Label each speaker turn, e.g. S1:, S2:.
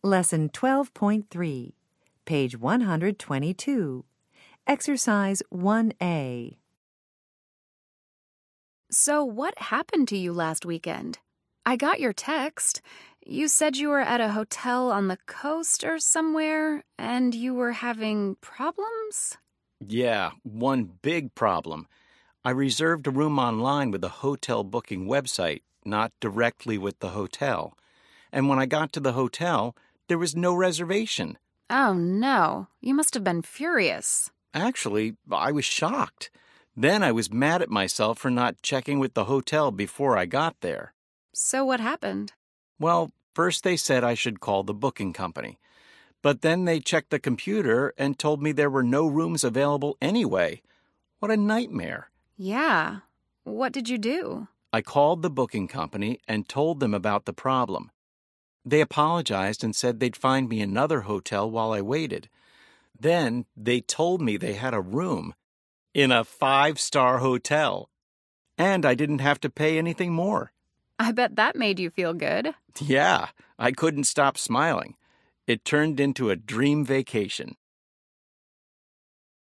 S1: Lesson 12.3, page 122. Exercise 1A.
S2: So what happened to you last weekend? I got your text. You said you were at a hotel on the coast or somewhere, and you were having problems?
S3: Yeah, one big problem. I reserved a room online with a hotel booking website, not directly with the hotel. And when I got to the hotel, there was no reservation.
S2: Oh, no. You must have been furious.
S3: Actually, I was shocked. Then I was mad at myself for not checking with the hotel before I got there.
S2: So what happened?
S3: Well, first they said I should call the booking company. But then they checked the computer and told me there were no rooms available anyway. What a nightmare.
S2: Yeah. What did you do?
S3: I called the booking company and told them about the problem. They apologized and said they'd find me another hotel while I waited. Then they told me they had a room in a 5-star hotel, and I didn't have to pay anything more.
S2: I bet that made you feel good.
S3: Yeah, I couldn't stop smiling. It turned into a dream vacation.